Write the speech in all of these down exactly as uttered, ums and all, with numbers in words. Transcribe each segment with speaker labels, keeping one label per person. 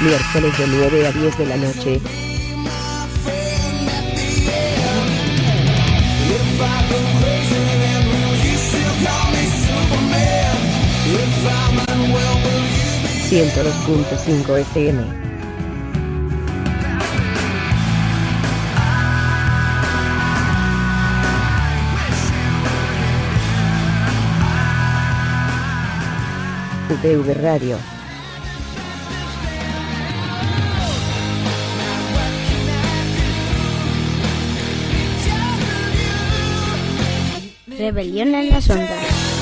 Speaker 1: miércoles de nueve a diez de la noche. ciento dos punto cinco F M. U P V Radio.
Speaker 2: Rebelión en las ondas.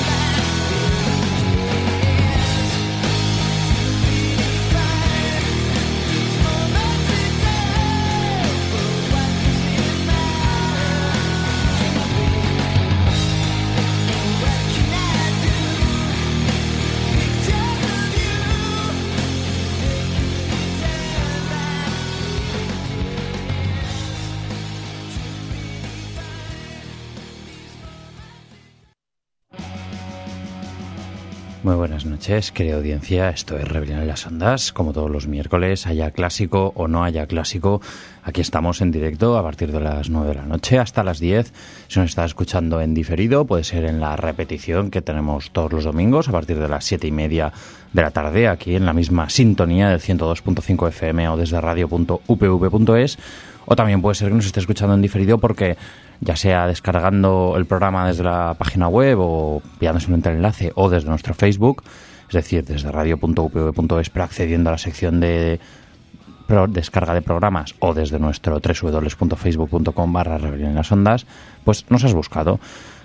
Speaker 3: Muy buenas noches, querida audiencia. Esto es Rebelión en las Ondas. Como todos los miércoles, haya clásico o no haya clásico, aquí estamos en directo a partir de las nueve de la noche hasta las diez. Si nos está escuchando en diferido, puede ser en la repetición que tenemos todos los domingos a partir de las siete y media de la tarde, aquí en la misma sintonía del ciento dos punto cinco F M o desde radio punto u p v punto es. O también puede ser que nos esté escuchando en diferido porque, ya sea descargando el programa desde la página web o pillándose un enlace, o desde nuestro Facebook, es decir, desde radio punto u p v punto es, pero accediendo a la sección de pro, descarga de programas, o desde nuestro w w w punto facebook punto com barra rebelión en las ondas, pues nos has buscado.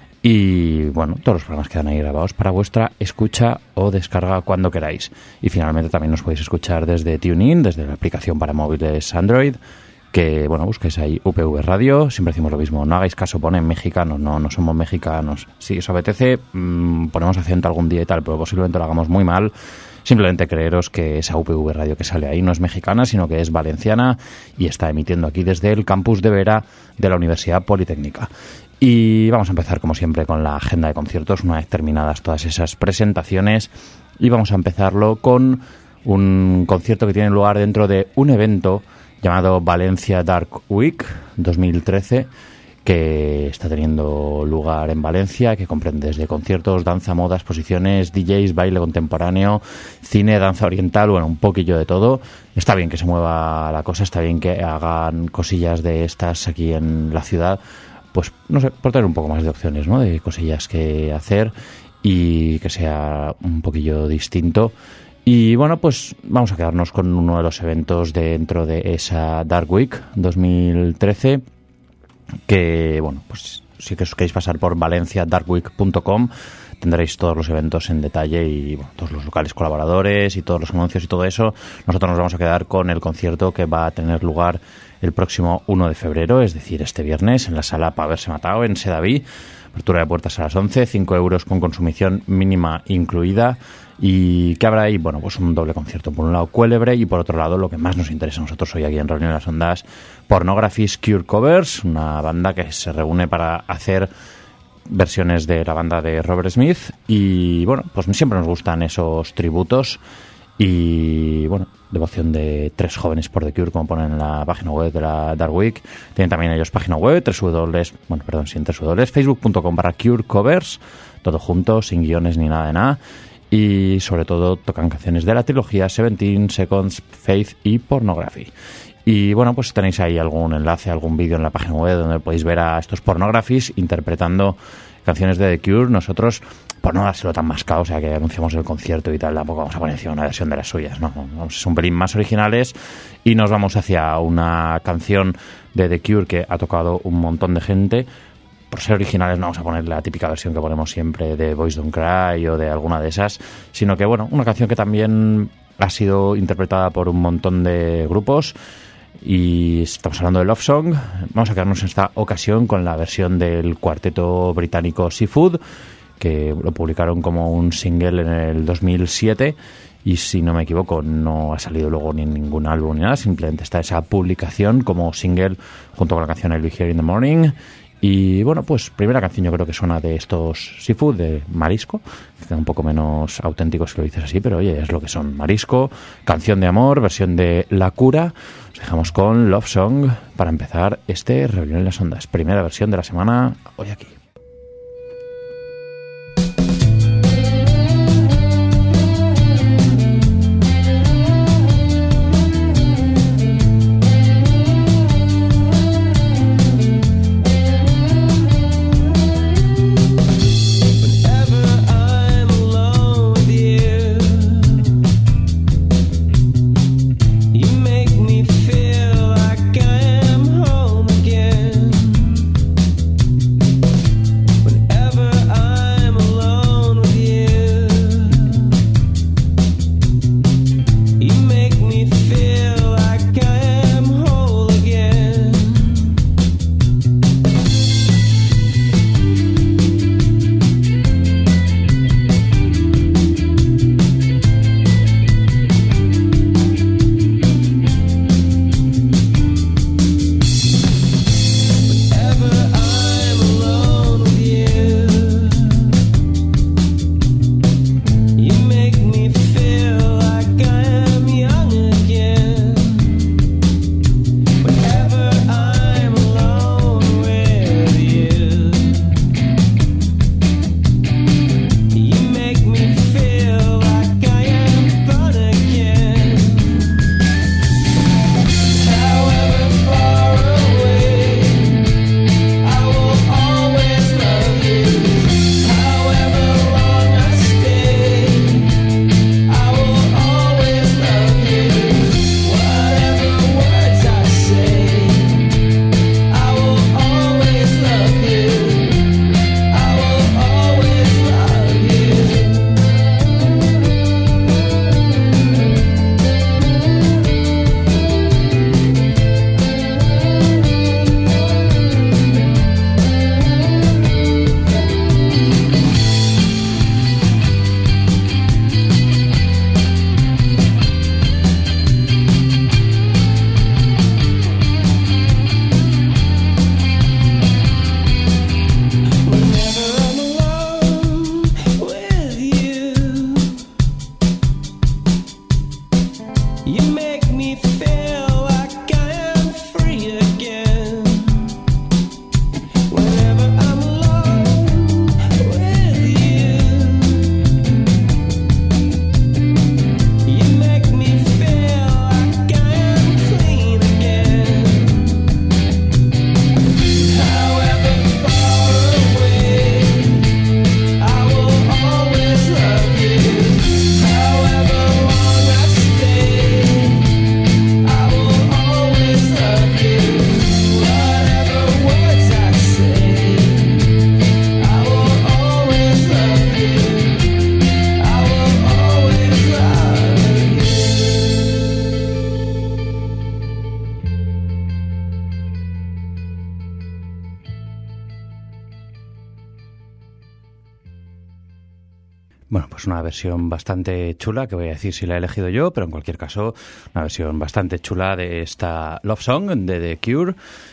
Speaker 3: Y bueno, todos los programas quedan ahí grabados para vuestra escucha o descarga cuando queráis. Y finalmente también nos podéis escuchar desde TuneIn, desde la aplicación para móviles Android, que, bueno, busquéis ahí U P V Radio. Siempre decimos lo mismo, no hagáis caso, ponen mexicanos, no, no somos mexicanos. Si os apetece, mmm, ponemos acento algún día y tal, pero posiblemente lo hagamos muy mal. Simplemente creeros que esa U P V Radio que sale ahí no es mexicana, sino que es valenciana y está emitiendo aquí desde el campus de Vera de la Universidad Politécnica. Y vamos a empezar, como siempre, con la agenda de conciertos, una vez terminadas todas esas presentaciones. Y vamos a empezarlo con un concierto que tiene lugar dentro de un evento llamado Valencia Dark Week dos mil trece, que está teniendo lugar en Valencia, que comprende desde conciertos, danza, moda, exposiciones, D Js, baile contemporáneo, cine, danza oriental, bueno, un poquillo de todo. Está bien que se mueva la cosa, está bien que hagan cosillas de estas aquí en la ciudad, pues no sé, por tener un poco más de opciones, ¿no?, de cosillas que hacer y que sea un poquillo distinto. Y bueno, pues vamos a quedarnos con uno de los eventos dentro de esa Dark Week dos mil trece, que, bueno, pues si que os queréis pasar por valencia dark week punto com, tendréis todos los eventos en detalle y, bueno, todos los locales colaboradores y todos los anuncios y todo eso. Nosotros nos vamos a quedar con el concierto que va a tener lugar el próximo uno de febrero, es decir, este viernes, en la sala Pa' Haberse Matao, en Sedaví. Apertura de puertas a las once, cinco euros con consumición mínima incluida. ¿Y qué habrá ahí? Bueno, pues un doble concierto. Por un lado, Cuélebre, y por otro lado, lo que más nos interesa a nosotros hoy aquí en Reunión de las Ondas, Pornography's Cure Covers, una banda que se reúne para hacer versiones de la banda de Robert Smith. Y bueno, pues siempre nos gustan esos tributos. Y bueno, devoción de tres jóvenes por The Cure, como ponen en la página web de la Dark Week. Tienen también ellos página web, www, bueno, perdón, sin www, facebook punto com barra Cure Covers, todo junto, sin guiones ni nada de nada. Y sobre todo tocan canciones de la trilogía Seventeen, Seconds, Faith y Pornography. Y bueno, pues tenéis ahí algún enlace, algún vídeo en la página web donde podéis ver a estos Pornographies interpretando canciones de The Cure. Nosotros, por no dárselo tan mascado, o sea, que anunciamos el concierto y tal, tampoco vamos a poner encima una versión de las suyas, ¿no? Vamos a ser un pelín más originales y nos vamos hacia una canción de The Cure que ha tocado un montón de gente. Por ser originales no vamos a poner la típica versión que ponemos siempre de Boys Don't Cry o de alguna de esas, sino que, bueno, una canción que también ha sido interpretada por un montón de grupos. Y estamos hablando de Love Song. Vamos a quedarnos en esta ocasión con la versión del cuarteto británico Seafood, que lo publicaron como un single en el dos mil siete y, si no me equivoco, no ha salido luego ni en ningún álbum ni nada, simplemente está esa publicación como single junto con la canción I'll Be Here in the Morning. Y bueno, pues primera canción yo creo que suena de estos Seafood, de Marisco, que queda un poco menos auténtico si lo dices así, pero oye, es lo que son. Marisco, canción de amor, versión de La Cura. Os dejamos con Love Song para empezar este Rebelión en las Ondas. Primera versión de la semana, hoy aquí. Bueno, pues una versión bastante chula, que voy a decir si la he elegido yo, pero en cualquier caso, una versión bastante chula de esta Love Song de The Cure.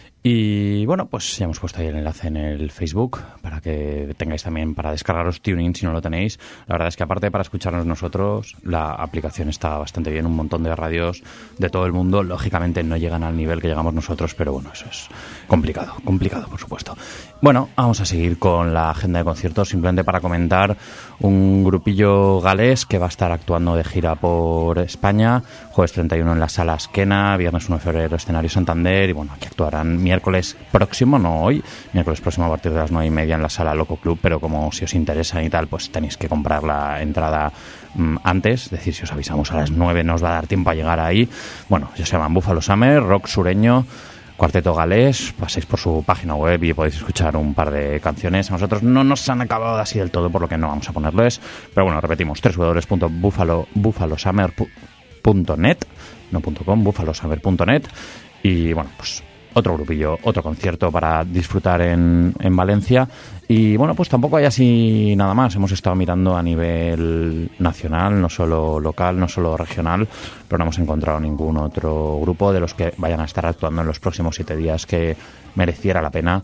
Speaker 3: Y bueno, pues ya hemos puesto ahí el enlace en el Facebook para que tengáis también para descargaros TuneIn si no lo tenéis. La verdad es que aparte para escucharnos nosotros, la aplicación está bastante bien. Un montón de radios de todo el mundo, lógicamente no llegan al nivel que llegamos nosotros, pero bueno, eso es complicado, complicado por supuesto. Bueno, vamos a seguir con la agenda de conciertos, simplemente para comentar un grupillo galés que va a estar actuando de gira por España, jueves treinta y uno en la Sala Esquena, viernes uno de febrero escenario Santander, y bueno, aquí actuarán miércoles próximo, no hoy, miércoles próximo a partir de las nueve y media en la Sala Loco Club, pero como si os interesa y tal, pues tenéis que comprar la entrada mmm, antes, es decir, si os avisamos a las nueve no os va a dar tiempo a llegar ahí. Bueno, ya se llaman Buffalo Summer, rock sureño, cuarteto galés, paséis por su página web y podéis escuchar un par de canciones. A nosotros no nos han acabado así del todo, por lo que no vamos a ponerles, pero bueno, repetimos, doble u doble u doble u punto buffalo buffalo summer punto net, no .com, buffalo summer punto net, y bueno, pues otro grupillo, otro concierto para disfrutar en, en Valencia. Y bueno, pues tampoco hay así nada más. Hemos estado mirando a nivel nacional, no solo local, no solo regional, pero no hemos encontrado ningún otro grupo de los que vayan a estar actuando en los próximos siete días que mereciera la pena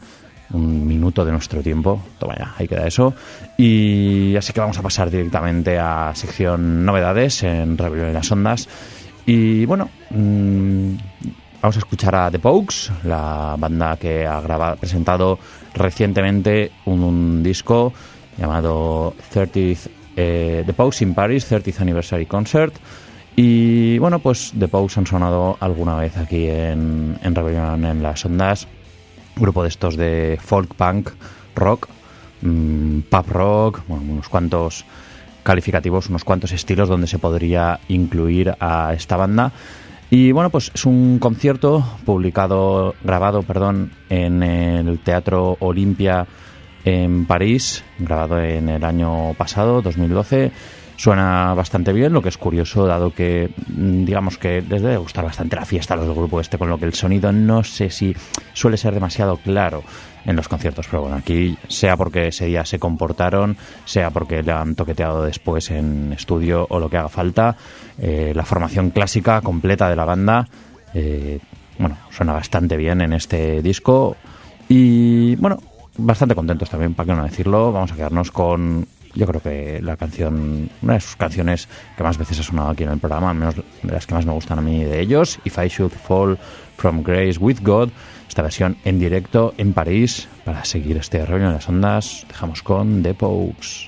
Speaker 3: un minuto de nuestro tiempo. Toma ya, ahí queda eso. Y así que vamos a pasar directamente a sección novedades en Rebelión en las Ondas. Y bueno, mmm, vamos a escuchar a The Pogues, la banda que ha grabado, presentado recientemente un, un disco llamado thirtieth, eh, The Pogues in Paris, thirtieth Anniversary Concert. Y bueno, pues The Pogues han sonado alguna vez aquí en, en Rebelión en las Ondas. Grupo de estos de folk punk rock, mmm, pub rock, bueno, unos cuantos calificativos, unos cuantos estilos donde se podría incluir a esta banda. Y bueno, pues es un concierto publicado, grabado, perdón, en el Teatro Olimpia en París, grabado en el año pasado, dos mil doce. Suena bastante bien, lo que es curioso, dado que, digamos que les debe gustar bastante la fiesta a los del grupo este, con lo que el sonido no sé si suele ser demasiado claro en los conciertos. Pero bueno, aquí, sea porque ese día se comportaron, sea porque le han toqueteado después en estudio o lo que haga falta, eh, la formación clásica completa de la banda, eh, bueno, suena bastante bien en este disco. Y bueno, bastante contentos también, para qué no decirlo. Vamos a quedarnos con, yo creo que la canción, una de sus canciones que más veces ha sonado aquí en el programa, al menos de las que más me gustan a mí de ellos, If I Should Fall From Grace With God, esta versión en directo en París. Para seguir este rollo en las ondas, dejamos con The Pogues.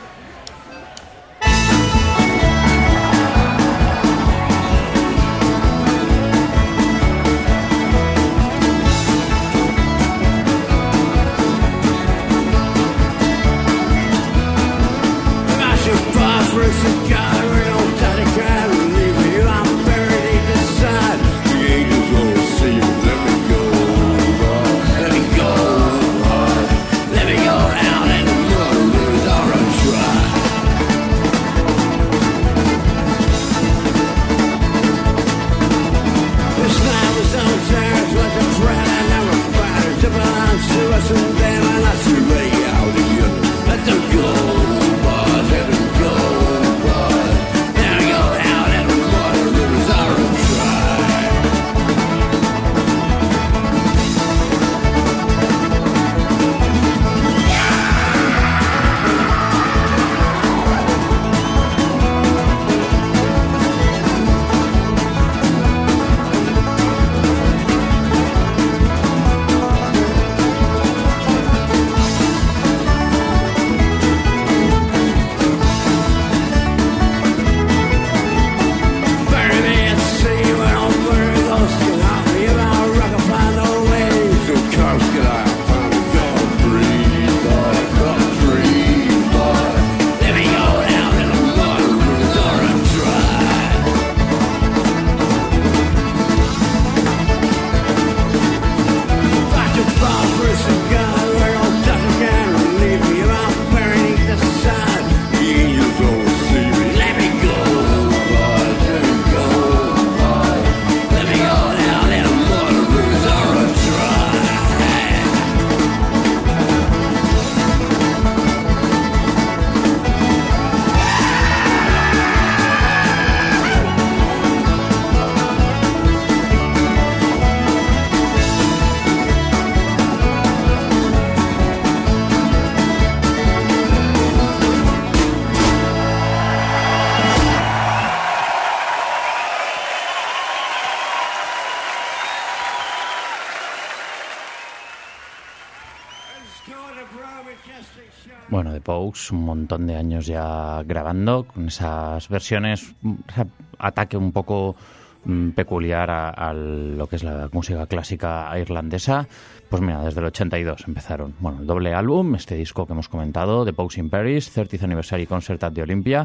Speaker 3: Bueno, The Pogues, un montón de años ya grabando con esas versiones, ese ataque un poco mmm, peculiar a, a lo que es la música clásica irlandesa. Pues mira, desde el ochenta y dos empezaron. Bueno, el doble álbum, este disco que hemos comentado, The Pogues in Paris, thirtieth Anniversary Concert at the Olympia.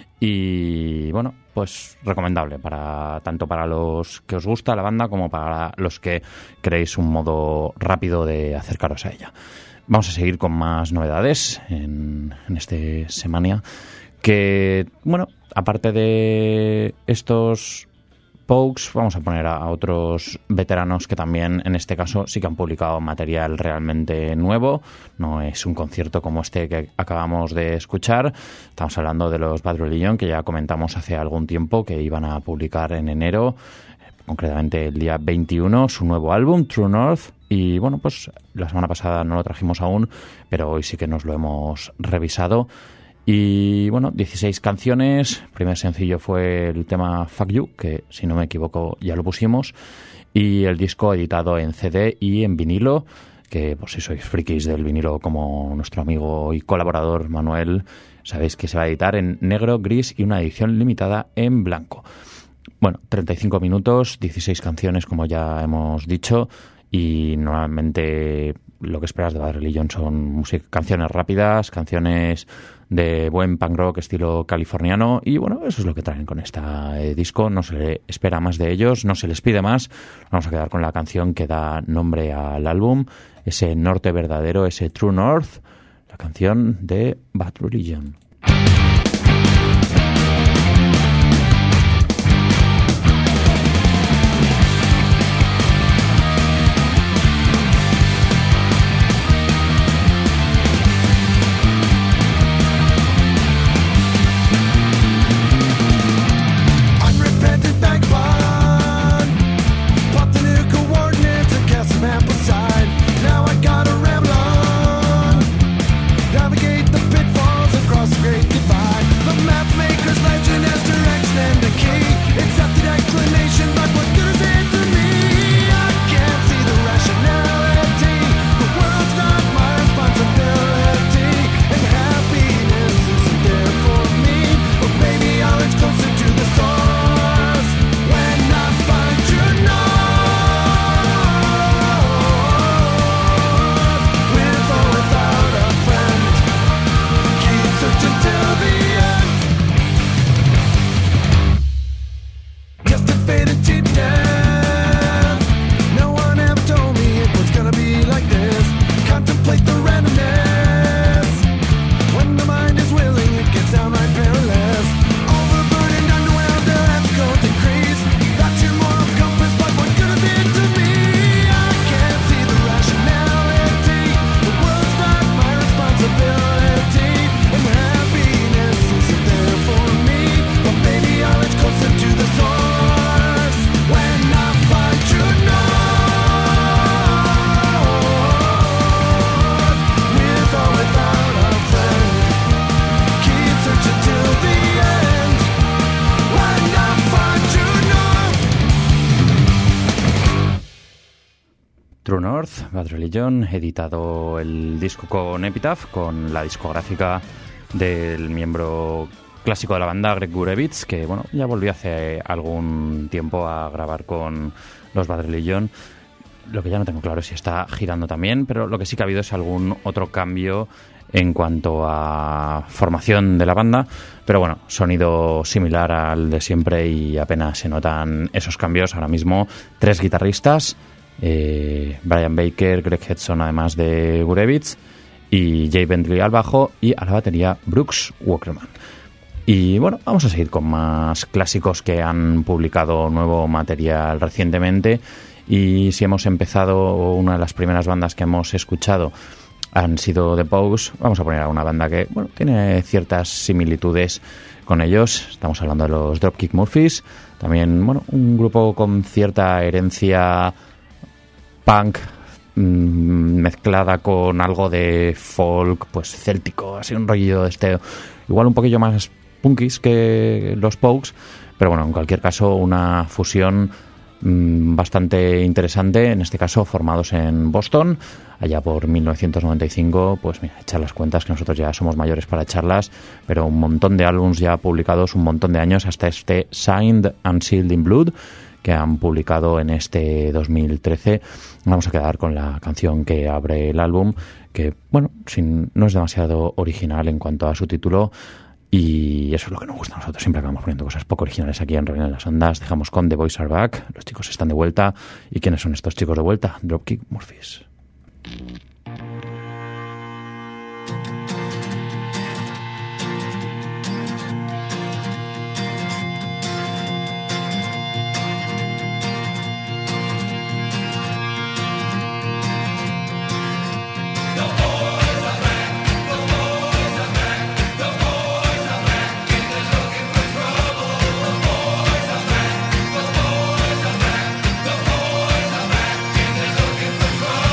Speaker 3: Y bueno, pues recomendable para tanto para los que os gusta la banda como para los que queréis un modo rápido de acercaros a ella. Vamos a seguir con más novedades en, en este Semania, que, bueno, aparte de estos Pogues, vamos a poner a, a otros veteranos que también, en este caso, sí que han publicado material realmente nuevo. No es un concierto como este que acabamos de escuchar. Estamos hablando de los Bad Religion, que ya comentamos hace algún tiempo que iban a publicar en enero, concretamente el día veintiuno, su nuevo álbum, True North, y bueno, pues la semana pasada no lo trajimos aún, pero hoy sí que nos lo hemos revisado. Y bueno, dieciséis canciones. El primer sencillo fue el tema Fuck You, que si no me equivoco ya lo pusimos, y el disco editado en C D y en vinilo, que por si sois frikis del vinilo como nuestro amigo y colaborador Manuel, sabéis que se va a editar en negro, gris y una edición limitada en blanco. Bueno, treinta y cinco minutos, dieciséis canciones, como ya hemos dicho, y normalmente lo que esperas de Bad Religion son música, canciones rápidas, canciones de buen punk rock estilo californiano, y bueno, eso es lo que traen con este disco. No se le espera más de ellos, no se les pide más. Vamos a quedar con la canción que da nombre al álbum, ese norte verdadero, ese True North, la canción de Bad Religion. True North, Bad Religion, editado el disco con Epitaph, con la discográfica del miembro clásico de la banda, Greg Gurewitz, que bueno, ya volvió hace algún tiempo a grabar con los Bad Religion. Lo que ya no tengo claro es si está girando también, pero lo que sí que ha habido es algún otro cambio en cuanto a formación de la banda, pero bueno, sonido similar al de siempre y apenas se notan esos cambios. Ahora mismo tres guitarristas, eh, Brian Baker, Greg Hedson, además de Gurewitz, y Jay Bentley al bajo, y a la batería Brooks Wackerman. Y bueno, vamos a seguir con más clásicos que han publicado nuevo material recientemente. Y si hemos empezado, una de las primeras bandas que hemos escuchado han sido The Pogues, vamos a poner a una banda que bueno, tiene ciertas similitudes con ellos. Estamos hablando de los Dropkick Murphys, también bueno, un grupo con cierta herencia punk mmm, mezclada con algo de folk, pues céltico, así un rollo de este, igual un poquillo más punkis que los Pogues, pero bueno, en cualquier caso una fusión mmm, bastante interesante, en este caso formados en Boston allá por mil novecientos noventa y cinco. Pues mira, echar las cuentas que nosotros ya somos mayores para echarlas, pero un montón de álbums ya publicados, un montón de años, hasta este Signed and Sealed in Blood que han publicado en este dos mil trece. Vamos a quedar con la canción que abre el álbum, que bueno, sin, no es demasiado original en cuanto a su título, y eso es lo que nos gusta a nosotros. Siempre acabamos poniendo cosas poco originales aquí en Rebelión en las Ondas. Dejamos con The Boys Are Back, los chicos están de vuelta. ¿Y quiénes son estos chicos de vuelta? Dropkick Murphys.
Speaker 2: From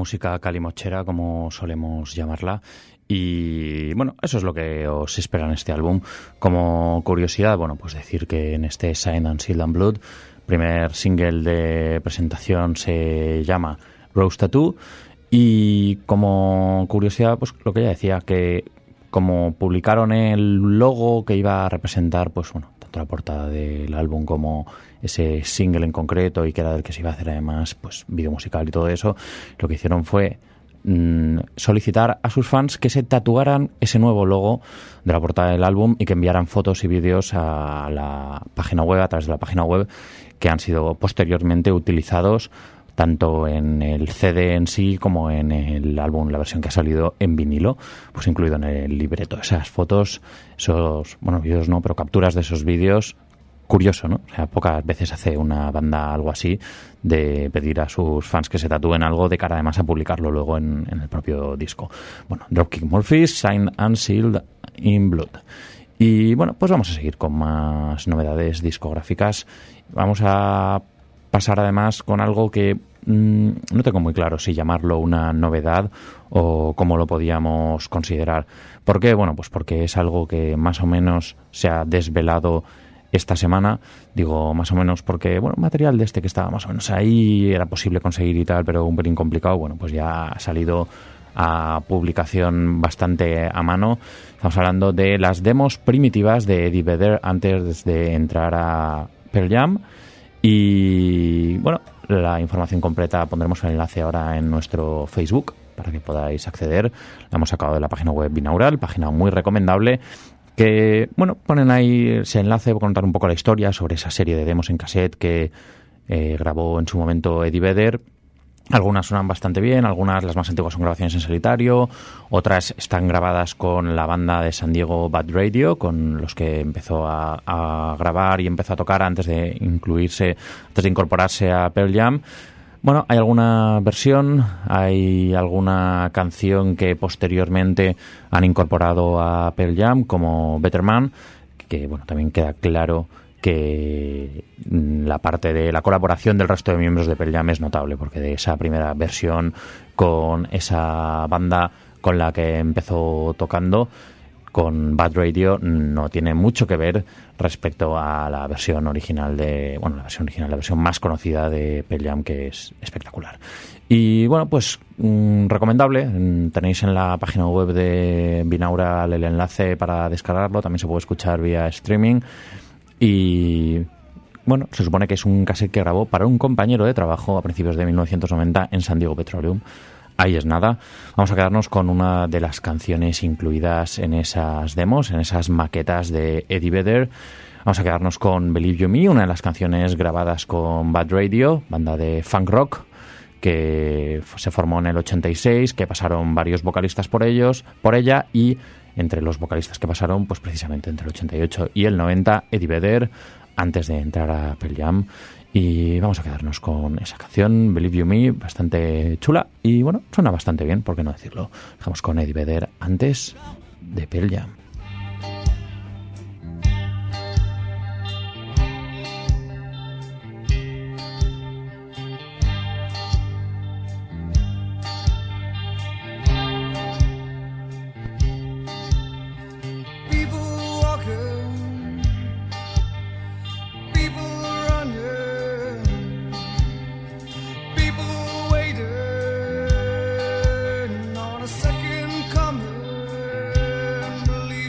Speaker 3: música calimochera, como solemos llamarla. Y bueno, eso es lo que os espera en este álbum. Como curiosidad, bueno, pues decir que en este Signed and Sealed and Blood, primer single de presentación, se llama Rose Tattoo. Y como curiosidad, pues lo que ya decía, que como publicaron el logo que iba a representar, pues bueno, tanto la portada del álbum como ese single en concreto, y que era del que se iba a hacer además pues vídeo musical y todo eso, lo que hicieron fue mmm, solicitar a sus fans que se tatuaran ese nuevo logo de la portada del álbum y que enviaran fotos y vídeos a la página web, a través de la página web, que han sido posteriormente utilizados tanto en el C D en sí como en el álbum, la versión que ha salido en vinilo, pues incluido en el libreto. Esas fotos, esos, bueno, vídeos no, pero capturas de esos vídeos, curioso, ¿no? O sea, pocas veces hace una banda algo así, de pedir a sus fans que se tatúen algo de cara además a publicarlo luego en, en el propio disco. Bueno, Dropkick Murphys, Signed and Sealed in Blood. Y bueno, pues vamos a seguir con más novedades discográficas. Vamos a pasar además con algo que mmm, no tengo muy claro si llamarlo una novedad o cómo lo podíamos considerar. ¿Por qué? Bueno, pues porque es algo que más o menos se ha desvelado esta semana. Digo más o menos porque, bueno, material de este que estaba más o menos ahí, era posible conseguir y tal, pero un pelín complicado. Bueno, pues ya ha salido a publicación bastante a mano. Estamos hablando de las demos primitivas de Eddie Vedder antes de entrar a Pearl Jam. Y bueno, la información completa pondremos el enlace ahora en nuestro Facebook para que podáis acceder. La hemos sacado de la página web Binaural, página muy recomendable, que bueno, ponen ahí ese enlace para contar un poco la historia sobre esa serie de demos en cassette que eh, grabó en su momento Eddie Vedder. Algunas suenan bastante bien, algunas, las más antiguas, son grabaciones en solitario, otras están grabadas con la banda de San Diego Bad Radio, con los que empezó a, a grabar y empezó a tocar antes de incluirse, antes de incorporarse a Pearl Jam. Bueno, hay alguna versión, hay alguna canción que posteriormente han incorporado a Pearl Jam, como Better Man, que bueno, también queda claro que la parte de la colaboración del resto de miembros de Pearl Jam es notable, porque de esa primera versión con esa banda con la que empezó tocando, con Bad Radio, no tiene mucho que ver respecto a la versión original de, bueno, la versión original, la versión más conocida de Pearl Jam, que es espectacular. Y bueno, pues mmm, recomendable. Tenéis en la página web de Binaural el enlace para descargarlo, también se puede escuchar vía streaming. Y bueno, se supone que es un cassette que grabó para un compañero de trabajo a principios de mil novecientos noventa en San Diego Petroleum. Ahí es nada. Vamos a quedarnos con una de las canciones incluidas en esas demos, en esas maquetas de Eddie Vedder. Vamos a quedarnos con Believe You Me, una de las canciones grabadas con Bad Radio, banda de funk rock, que se formó en el ochenta y seis, que pasaron varios vocalistas por ellos, por ella, y entre los vocalistas que pasaron, pues precisamente entre el ochenta y ocho y el noventa, Eddie Vedder, antes de entrar a Pearl Jam. Y vamos a quedarnos con esa canción, Believe You Me, bastante chula y bueno, suena bastante bien, ¿por qué no decirlo? Dejamos con Eddie Vedder antes de Pearl Jam.
Speaker 2: Second coming, believe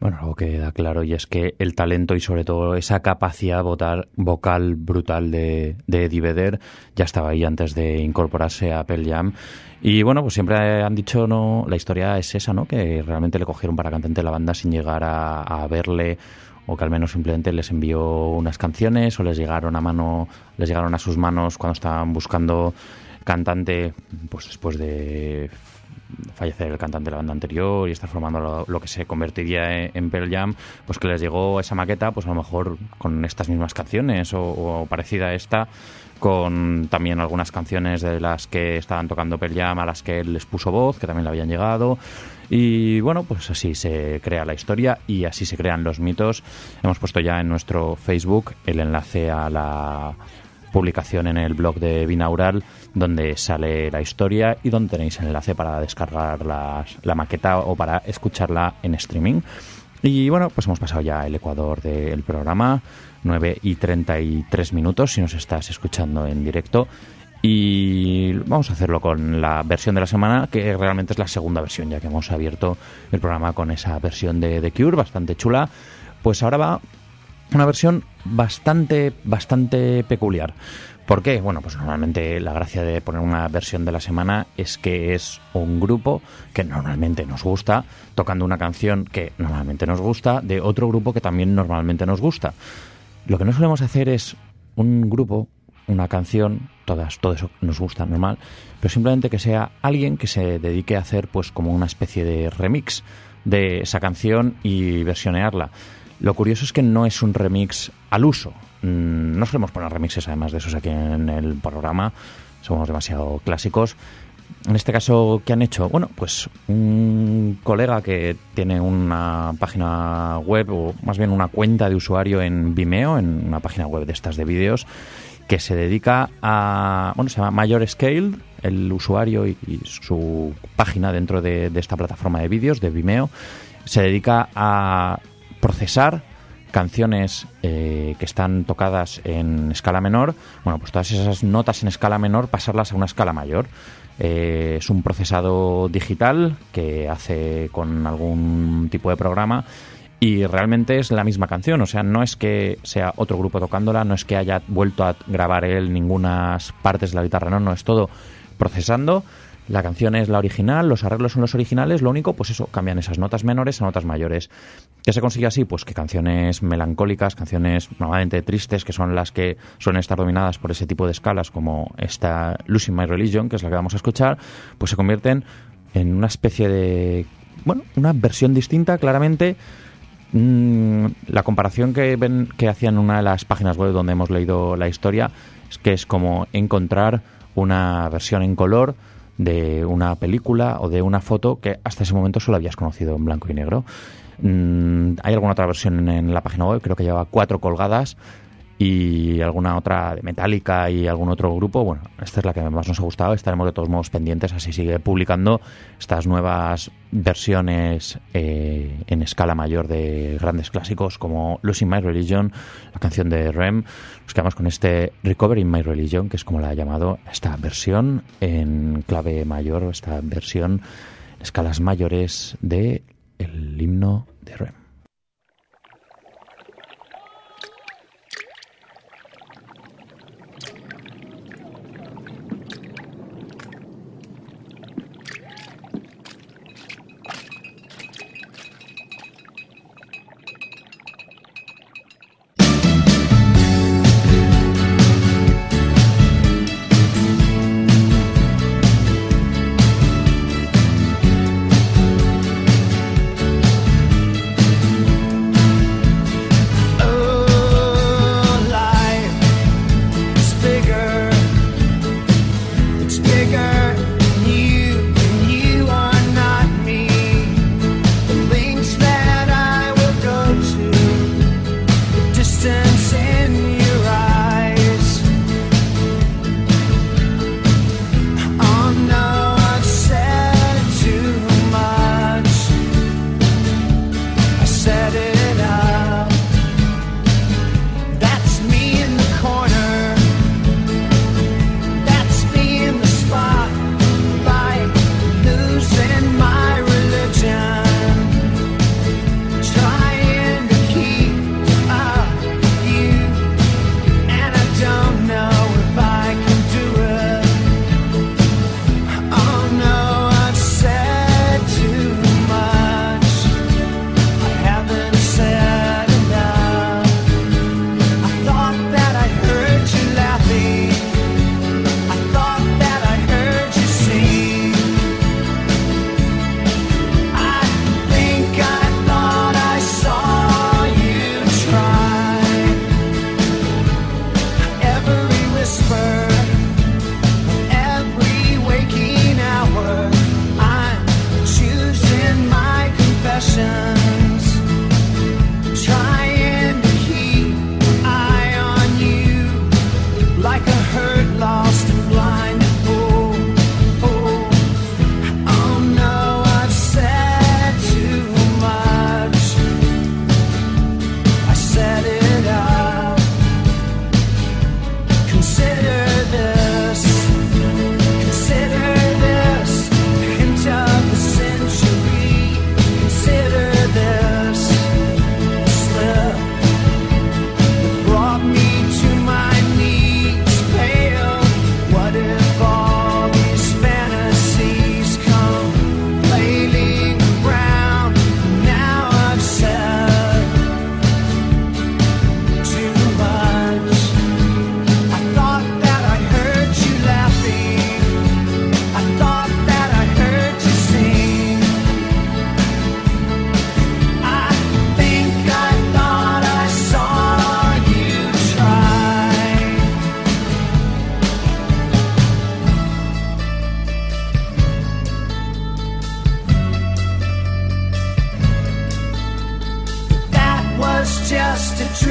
Speaker 3: Bueno, algo que queda claro y es que el talento y sobre todo esa capacidad vocal, vocal brutal de, de Eddie Vedder ya estaba ahí antes de incorporarse a Pearl Jam. Y bueno, pues siempre han dicho, no, la historia es esa, ¿no? Que realmente le cogieron para cantante de la banda sin llegar a, a verle, o que al menos simplemente les envió unas canciones o les llegaron a mano, les llegaron a sus manos cuando estaban buscando cantante, pues después de fallecer el cantante de la banda anterior y estar formando lo, lo que se convertiría en, en Pearl Jam, pues que les llegó esa maqueta, pues a lo mejor con estas mismas canciones o, o parecida a esta, con también algunas canciones de las que estaban tocando Pearl Jam a las que él les puso voz, que también le habían llegado. Y bueno, pues así se crea la historia y así se crean los mitos. Hemos puesto ya en nuestro Facebook el enlace a la publicación en el blog de Binaural donde sale la historia y donde tenéis el enlace para descargar las, la maqueta o para escucharla en streaming. Y bueno, pues hemos pasado ya el ecuador del programa, nueve y treinta y tres minutos si nos estás escuchando en directo. Y vamos a hacerlo con la versión de la semana, que realmente es la segunda versión, ya que hemos abierto el programa con esa versión de The Cure, bastante chula. Pues ahora va una versión bastante, bastante peculiar. ¿Por qué? Bueno, pues normalmente la gracia de poner una versión de la semana es que es un grupo que normalmente nos gusta, tocando una canción que normalmente nos gusta, de otro grupo que también normalmente nos gusta. Lo que no solemos hacer es un grupo, una canción, todas, todo eso nos gusta, normal, pero simplemente que sea alguien que se dedique a hacer pues como una especie de remix de esa canción y versionearla. Lo curioso es que no es un remix al uso. No solemos poner remixes además de esos aquí en el programa, somos demasiado clásicos. En este caso, ¿qué han hecho? Bueno, pues un colega que tiene una página web, o más bien una cuenta de usuario en Vimeo, en una página web de estas de vídeos, que se dedica a... Bueno, se llama Major Scale, el usuario y, y su página dentro de, de esta plataforma de vídeos de Vimeo, se dedica a procesar canciones eh, que están tocadas en escala menor, bueno, pues todas esas notas en escala menor, pasarlas a una escala mayor. Eh, es un procesado digital que hace con algún tipo de programa y realmente es la misma canción, o sea, no es que sea otro grupo tocándola, no es que haya vuelto a grabar él ningunas partes de la guitarra, no, no, es todo procesando. La canción es la original, los arreglos son los originales, lo único, pues eso, cambian esas notas menores a notas mayores. ¿Qué se consigue así? Pues que canciones melancólicas, canciones normalmente tristes, que son las que suelen estar dominadas por ese tipo de escalas, como esta Losing My Religion, que es la que vamos a escuchar, pues se convierten en una especie de... bueno, una versión distinta, claramente. Mm, la comparación que ven que hacían en una de las páginas web donde hemos leído la historia es que es como encontrar una versión en color de una película o de una foto que hasta ese momento solo habías conocido en blanco y negro. Mm, hay alguna otra versión en la página web, creo que lleva cuatro colgadas, y alguna otra de Metallica y algún otro grupo. Bueno, esta es la que más nos ha gustado. Estaremos de todos modos pendientes, así sigue publicando estas nuevas versiones eh, en escala mayor de grandes clásicos como Losing My Religion, la canción de R E M. Nos quedamos con este Recovering My Religion, que es como la ha llamado esta versión en clave mayor, esta versión en escalas mayores de el himno de R E M.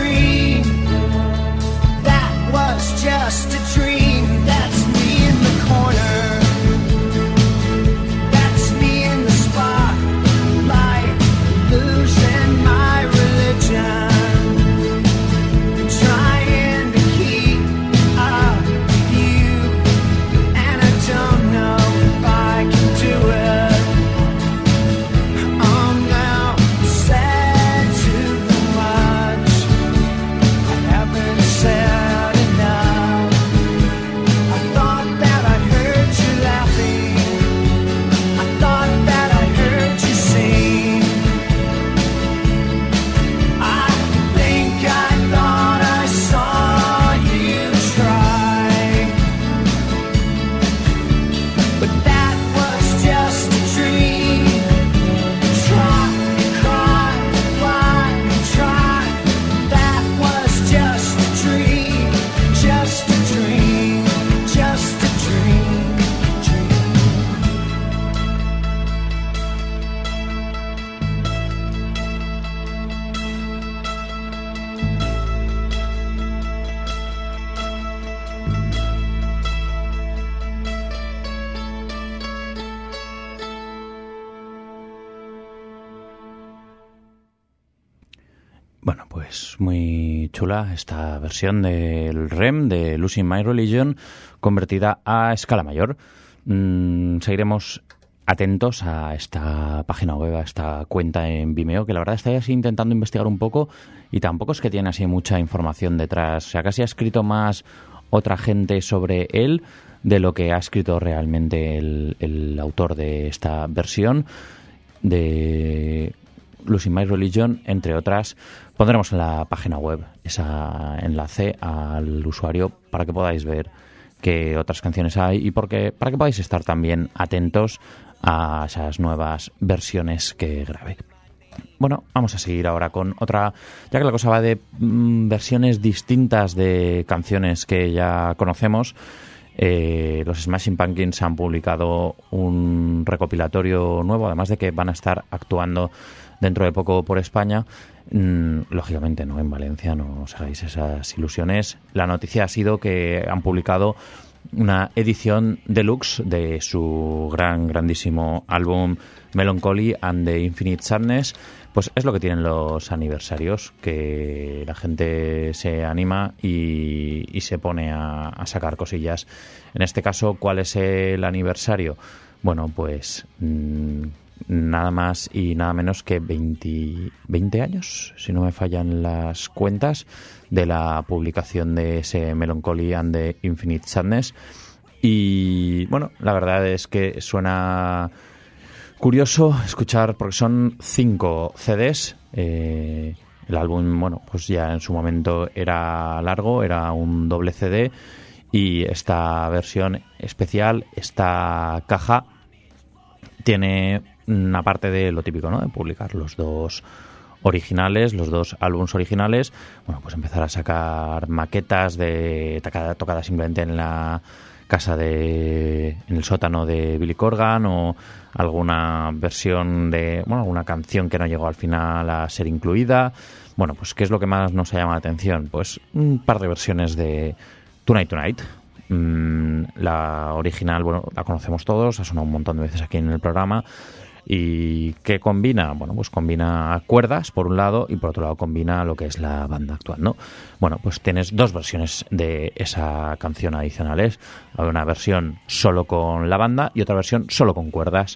Speaker 2: dream. That was just a dream. That's me in the corner. That's me in the spotlight, losing my religion. Trying to keep up with you, and I don't know if I can do it. I'm now sad too much. I haven't said enough. I thought that I heard you laughing. I thought that I heard you sing. I think I thought I saw you try, but that was just a dream. Try and cry, fly and try. That was just a dream, just a dream, just a dream, dream.
Speaker 3: Bueno, pues muy chula esta versión del R E M de Losing My Religion convertida a escala mayor. Mm, seguiremos atentos a esta página web, a esta cuenta en Vimeo, que la verdad estoy así intentando investigar un poco y tampoco es que tiene así mucha información detrás. O sea, casi ha escrito más otra gente sobre él de lo que ha escrito realmente el, el autor de esta versión de Losing My Religion, entre otras. Pondremos en la página web ese enlace al usuario para que podáis ver qué otras canciones hay y porque, para que podáis estar también atentos a esas nuevas versiones que grabe. Bueno, vamos a seguir ahora con otra, ya que la cosa va de mm, versiones distintas de canciones que ya conocemos. Eh, los Smashing Pumpkins han publicado un recopilatorio nuevo, además de que van a estar actuando dentro de poco por España. Mm, lógicamente no en Valencia, no os hagáis esas ilusiones. La noticia ha sido que han publicado una edición deluxe de su gran, grandísimo álbum Melancholy and the Infinite Sadness. Pues es lo que tienen los aniversarios, que la gente se anima y, y se pone a, a sacar cosillas. En este caso, ¿cuál es el aniversario? Bueno, pues mmm, nada más y nada menos que veinte, veinte años, si no me fallan las cuentas, de la publicación de ese Melancholy and the Infinite Sadness. Y bueno, la verdad es que suena curioso escuchar, porque son cinco C Ds. Eh, el álbum, bueno, pues ya en su momento era largo, era un doble C D, y esta versión especial, esta caja, tiene una parte de lo típico, ¿no? De publicar los dos originales, los dos álbumes originales. Bueno, pues empezar a sacar maquetas de tocadas simplemente en la casa de, en el sótano de Billy Corgan, o alguna versión de, bueno, alguna canción que no llegó al final a ser incluida. Bueno, pues ¿qué es lo que más nos llama la atención? Pues un par de versiones de Tonight Tonight. Mm, la original, bueno, la conocemos todos, ha sonado un montón de veces aquí en el programa. ¿Y qué combina? Bueno, pues combina cuerdas por un lado y por otro lado combina lo que es la banda actuando. Bueno, pues tienes dos versiones de esa canción adicionales. Hay una versión solo con la banda y otra versión solo con cuerdas.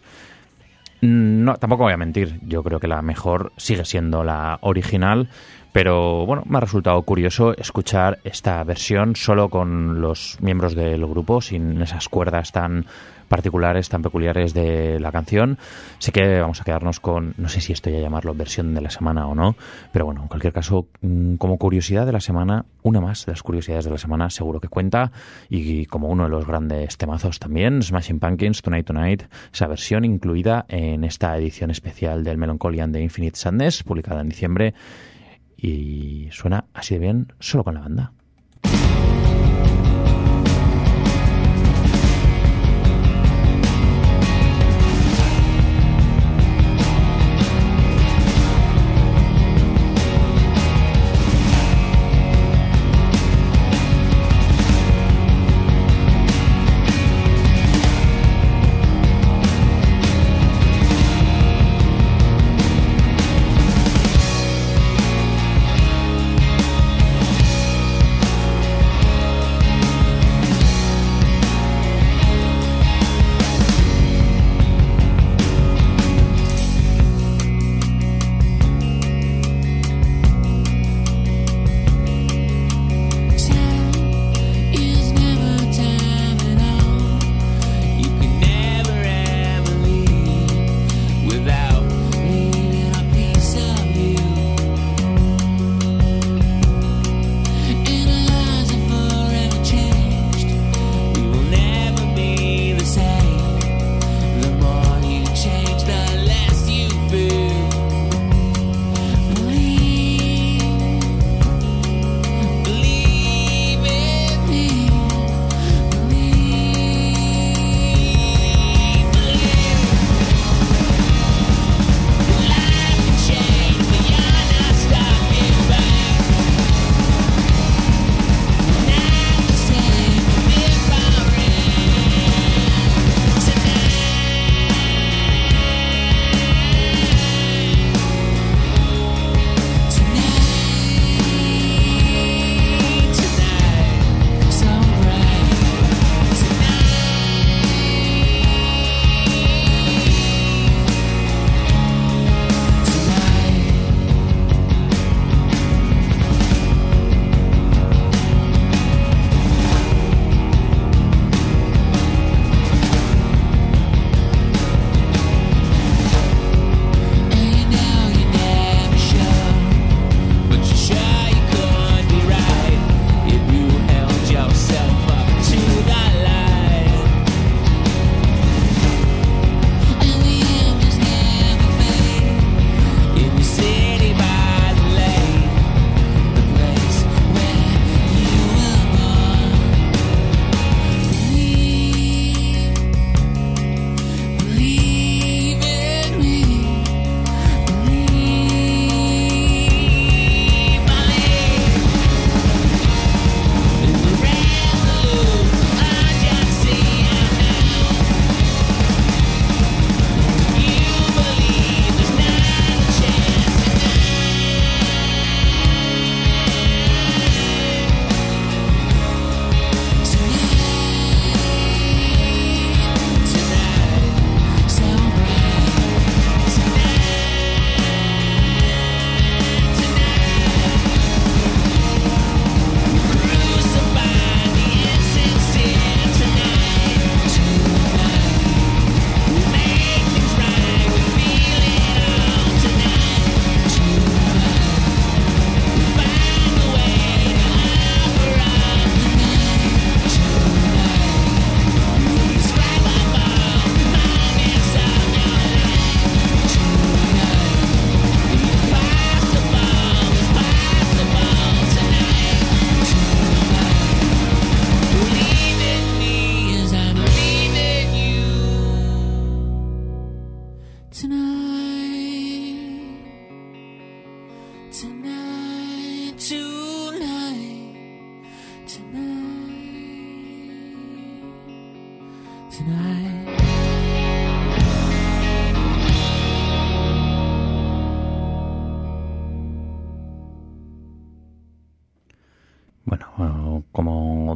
Speaker 3: No, tampoco voy a mentir, yo creo que la mejor sigue siendo la original, pero bueno, me ha resultado curioso escuchar esta versión solo con los miembros del grupo, sin esas cuerdas tan particulares, tan peculiares de la canción. Sé que vamos a quedarnos con, no sé si esto ya llamarlo versión de la semana o no, pero bueno, en cualquier caso, como curiosidad de la semana, una más de las curiosidades de la semana seguro que cuenta, y como uno de los grandes temazos también, Smashing Pumpkins, Tonight Tonight, esa versión incluida en esta edición especial del Melancholy and the Infinite Sadness, publicada en diciembre, y suena así de bien solo con la banda.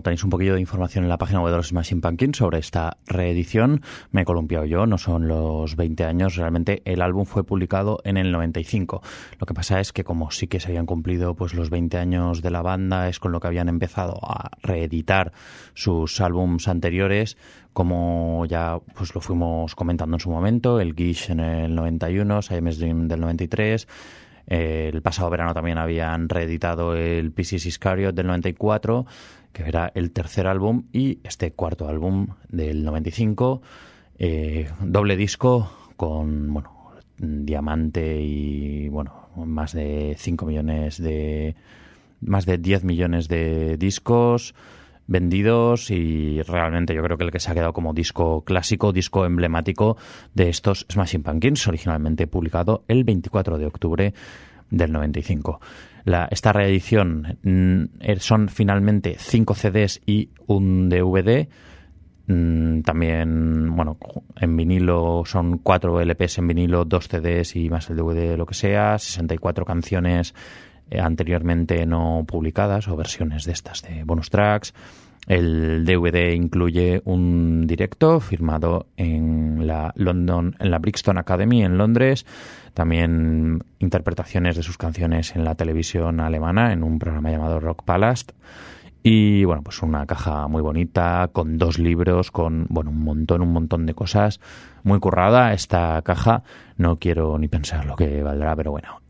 Speaker 3: tenéis un poquillo de información en la página web de los Smashing Pumpkins sobre esta reedición. Me he columpiado yo, no son los veinte años. Realmente el álbum fue publicado en el noventa y cinco. Lo que pasa es que como sí que se habían cumplido pues los veinte años de la banda, es con lo que habían empezado a reeditar sus álbums anteriores, como ya pues lo fuimos comentando en su momento, el Gish en el noventa y uno, Siamese Dream del noventa y tres... El pasado verano también habían reeditado el Pisces Iscariot del noventa y cuatro, que era el tercer álbum, y este cuarto álbum del noventa y cinco, eh, doble disco con, bueno, diamante y, bueno, más de cinco millones de... más de diez millones de discos vendidos, y realmente yo creo que el que se ha quedado como disco clásico, disco emblemático de estos Smashing Pumpkins, originalmente publicado el veinticuatro de octubre del noventa y cinco. La, esta reedición mm, son finalmente cinco C Ds y un D V D. Mm, también, bueno, en vinilo son cuatro L Ps en vinilo, dos C Ds y más el D V D, lo que sea, sesenta y cuatro canciones anteriormente no publicadas o versiones de estas de bonus tracks. El D V D incluye un directo firmado en la London, en la Brixton Academy en Londres, también interpretaciones de sus canciones en la televisión alemana en un programa llamado Rock Palast, y bueno, pues una caja muy bonita con dos libros, con bueno un montón, un montón de cosas, muy currada esta caja. No quiero ni pensar lo que valdrá, pero bueno.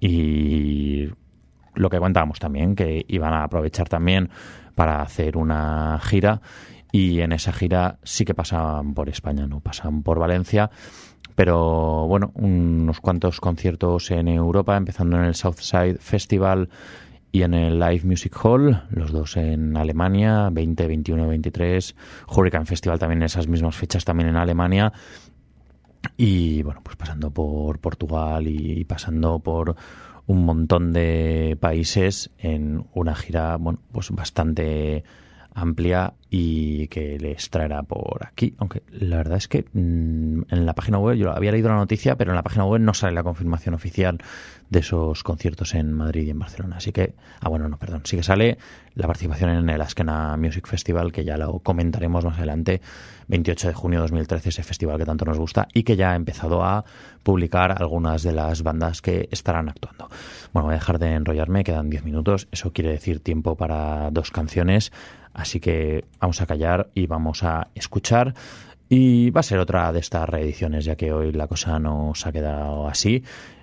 Speaker 3: Y lo que contábamos también, que iban a aprovechar también para hacer una gira, y en esa gira sí que pasan por España, no pasan por Valencia, pero bueno, unos cuantos conciertos en Europa, empezando en el Southside Festival y en el Live Music Hall, los dos en Alemania, veinte, veintiuno, veintitrés, Hurricane Festival también en esas mismas fechas, también en Alemania, y bueno, pues pasando por Portugal y pasando por un montón de países en una gira, bueno, pues bastante amplia y que les traerá por aquí. Aunque la verdad es que mmm, en la página web, yo había leído la noticia, pero en la página web no sale la confirmación oficial de esos conciertos en Madrid y en Barcelona. Así que, ah bueno, no, perdón, sí que sale la participación en el Askena Music Festival, que ya lo comentaremos más adelante, veintiocho de junio de dos mil trece, ese festival que tanto nos gusta y que ya ha empezado a publicar algunas de las bandas que estarán actuando. Bueno, voy a dejar de enrollarme, quedan diez minutos, eso quiere decir tiempo para dos canciones, así que vamos a callar y vamos a escuchar. Y va a ser otra de estas reediciones, ya que hoy la cosa nos ha quedado así.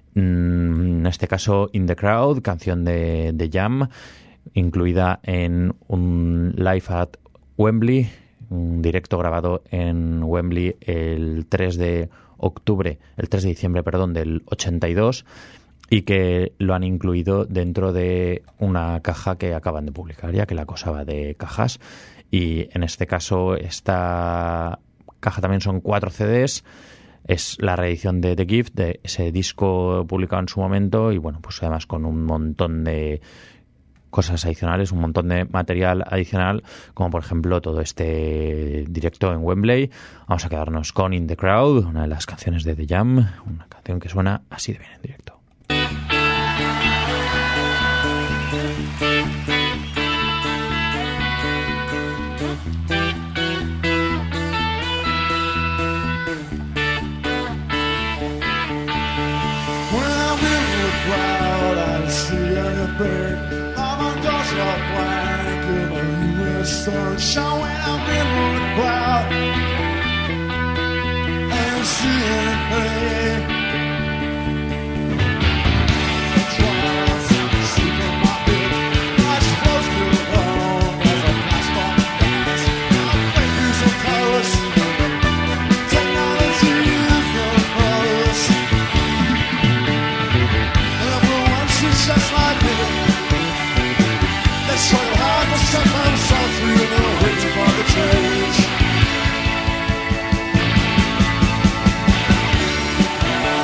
Speaker 3: En este caso, In the Crowd, canción de, de Jam, incluida en un live at Wembley, un directo grabado en Wembley el tres de octubre, el tres de diciembre, perdón, del ochenta y dos, y que lo han incluido dentro de una caja que acaban de publicar, ya que la cosa va de cajas. Y en este caso, esta caja también son cuatro C Ds. Es la reedición de The Gift, de ese disco publicado en su momento, y bueno, pues además con un montón de cosas adicionales, un montón de material adicional, como por ejemplo todo este directo en Wembley. Vamos a quedarnos con In the Crowd, una de las canciones de The Jam, una canción que suena así de bien en directo.
Speaker 2: Sunshine when I'm in the crowd and see anything. Tries to sleep in my bed, watch close to the home as I pass by the past. I'm thinking so close. Technology is the close. And everyone she's just like me. It's so hard to set myself free and I'm waiting for the change.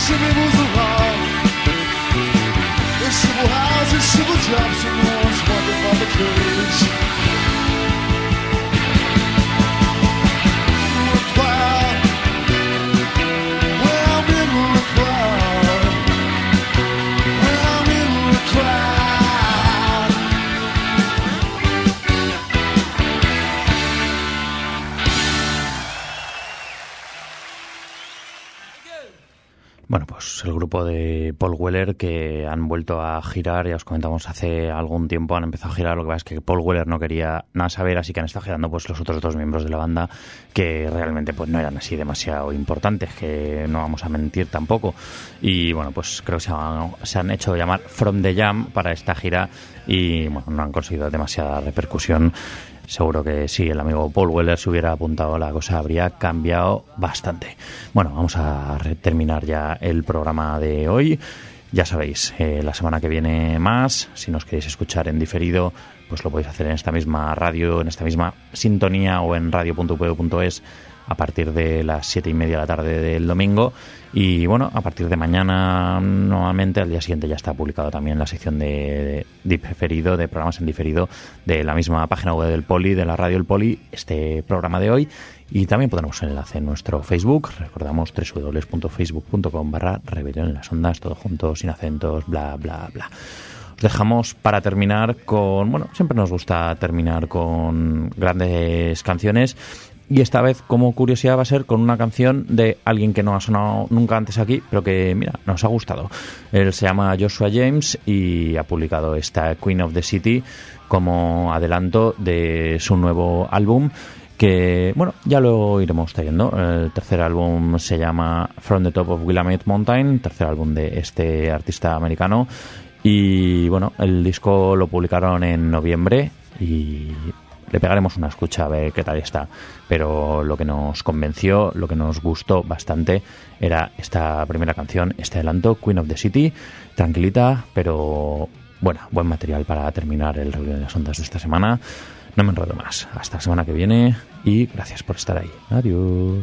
Speaker 4: civil was around. There's civil houses, civil jobs, and no one's wondering about the craze. We're proud. Well, I'm in the crowd. Well, I'm in the crowd.
Speaker 3: Bueno, pues el grupo de Paul Weller, que han vuelto a girar, ya os comentamos hace algún tiempo, han empezado a girar. Lo que pasa es que Paul Weller no quería nada saber, así que han estado girando pues los otros dos miembros de la banda, que realmente pues no eran así demasiado importantes, que no vamos a mentir tampoco. Y bueno, pues creo que se han, se han hecho llamar From the Jam para esta gira y bueno, no han conseguido demasiada repercusión. Seguro que sí, el amigo Paul Weller se hubiera apuntado, la cosa habría cambiado bastante. Bueno, vamos a terminar ya el programa de hoy. Ya sabéis, eh, la semana que viene más. Si nos queréis escuchar en diferido, pues lo podéis hacer en esta misma radio, en esta misma sintonía o en radio punto u p u punto es a partir de las siete y media de la tarde del domingo. Y bueno, a partir de mañana, nuevamente, al día siguiente ya está publicado también la sección de, de diferido, de programas en diferido, de la misma página web del Poli, de la radio El Poli, este programa de hoy. Y también pondremos el enlace en nuestro Facebook. Recordamos doble u doble u doble u punto facebook punto com barra rebelión en las ondas, todo junto, sin acentos, bla, bla, bla. Os dejamos para terminar con... Bueno, siempre nos gusta terminar con grandes canciones. Y esta vez, como curiosidad, va a ser con una canción de alguien que no ha sonado nunca antes aquí, pero que, mira, nos ha gustado. Él se llama Joshua James y ha publicado esta Queen of the City como adelanto de su nuevo álbum, que, bueno, ya lo iremos trayendo. El tercer álbum se llama From the Top of Willamette Mountain, tercer álbum de este artista americano. Y, bueno, el disco lo publicaron en noviembre y... le pegaremos una escucha a ver qué tal está, pero lo que nos convenció, lo que nos gustó bastante era esta primera canción, este adelanto, Queen of the City, tranquilita, pero bueno, buen material para terminar el Rebelión de las Ondas de esta semana. No me enredo más, hasta la semana que viene y gracias por estar ahí. Adiós.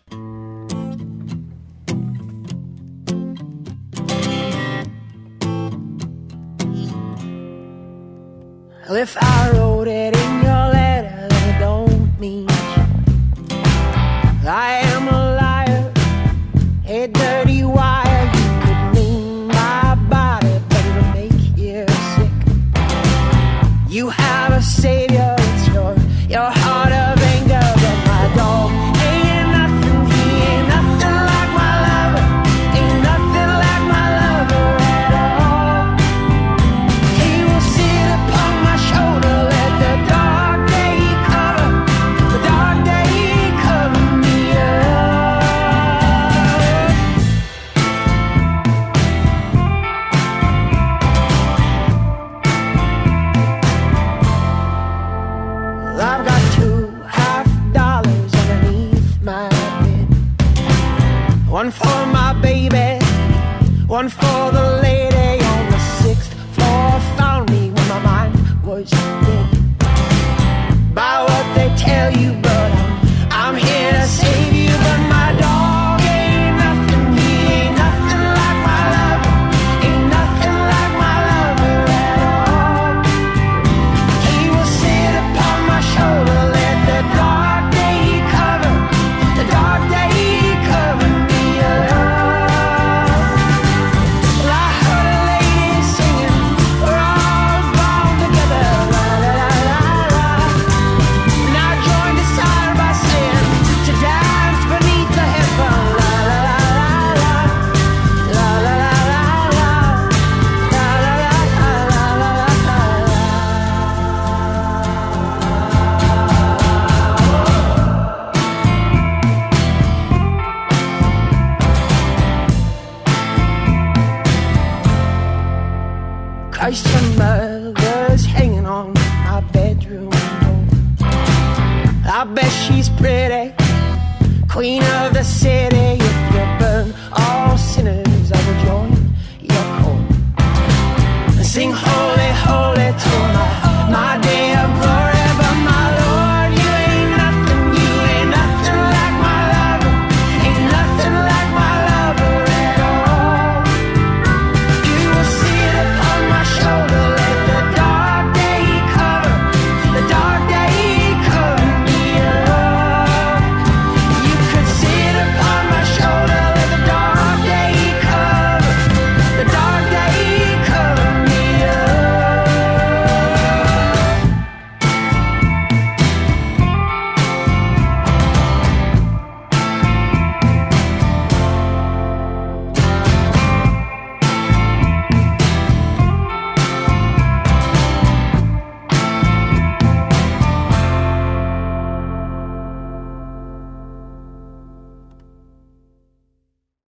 Speaker 2: Well, if I wrote it in your letter, then it don't mean shit. I am a liar, a dirty wire. You could mean my body, but it'll make you sick. You have a savior, it's your, your heart of anger, but my dog ain't nothing, he ain't nothing like my lover, ain't nothing like my lover at all. He will sit upon my shoulder, let the dark day cover, the dark day cover me up. Well, I've got two half dollars underneath my bed, one for my baby, one for the lady on the sixth floor. Found me when my mind was dead. By what they tell you, but I'm, I'm here to save you. But my dog ain't nothing, he ain't nothing like my lover, ain't nothing like my lover at all. He will sit upon my shoulder, let the dark day cover, the dark day cover me up. Well, I heard a lady singing, we're all bound together, la la la la la. And I joined the side by saying, to dance beneath the heaven, la la la la la, la la la la la, la la la la la la la. Christian mother's hanging on my bedroom door. I bet she's pretty, queen of the city.